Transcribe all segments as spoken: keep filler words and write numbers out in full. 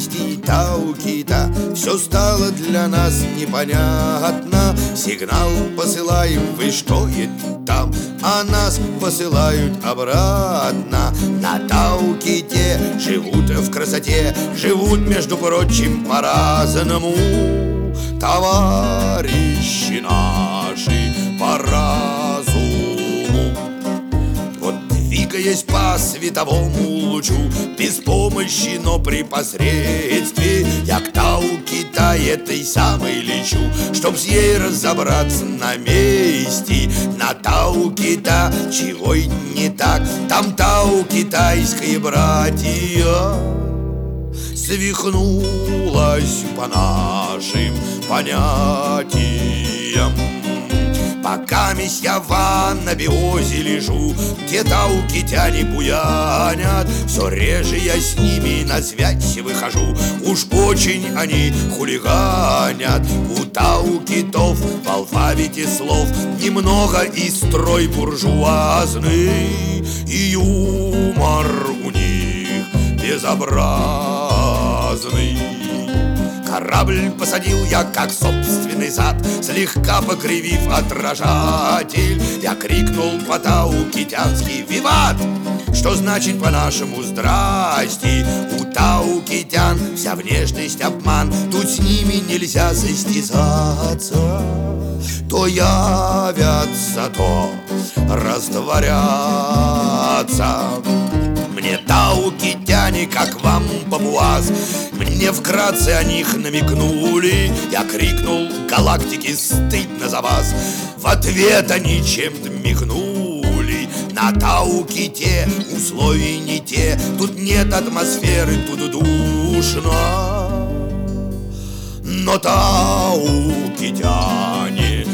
месте Тау-Кита все стало для нас непонятно. Сигнал посылаем, вы что это там? А нас посылают обратно. На Тау-Ките живут в красоте, живут, между прочим, по-разному. Товарищи наши по разуму. Вот двигаясь по световому лучу, без помощи, но при посредстве, я к Тау-Кита этой самой лечу, чтоб с ей разобраться на месте. На Тау-Кита чего и не так, там Тау-Китайское братья свихнулась по нашим понятиям. Пока месть я в анабиозе лежу, где таукитяне буянят, все реже я с ними на связь выхожу. Уж очень они хулиганят. У таукитов в алфавите слов немного и строй буржуазный, и юмор у них безобразный. Корабль посадил я, как собственный зад, слегка покривив отражатель. Я крикнул по-таукитянски «Виват!», что значит по-нашему «Здрасте!». У таукитян вся внешность обман, тут с ними нельзя состязаться. То явятся, то растворятся. Мне таукитяне, как вам папуас, мне вкратце о них намекнули. Я крикнул «Галактики, стыдно за вас!». В ответ они чем-то мигнули. На Тау-Ките условия не те, тут нет атмосферы, тут душно. Но таукитяне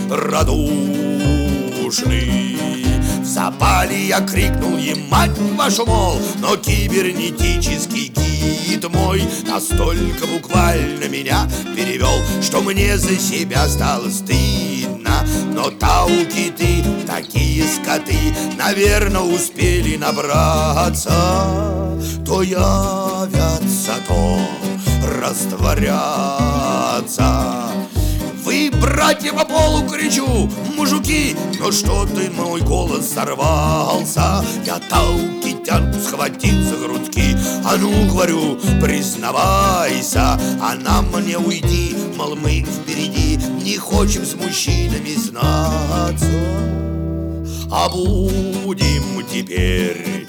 радушны. В запале я крикнул им «Мать вашу, мол!», но кибернетический гид мой настолько буквально меня перевел, что мне за себя стало стыдно. Но таукиты, такие скоты, наверное, успели набраться. То явятся, то растворятся. Вы, братья, по полу кричу, мужики, но что-то мой голос сорвался. Я таукитянку схватил за грудки. А ну, говорю, признавайся. Она мне уйди, мол, мы впереди, не хочем с мужчинами знаться. А будем теперь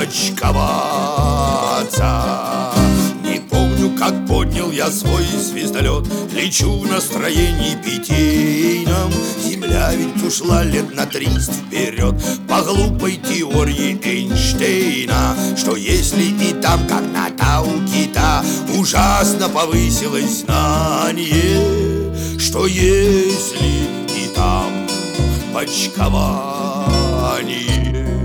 почковаться. Не помню, как поднял я свой звездолет, лечу в настроении питейном. Земля ведь ушла лет на триста вперед по глупой теории Эйнштейна, что если и там, как на Тау-Кита, ужасно повысилось знание, что если и там почкование.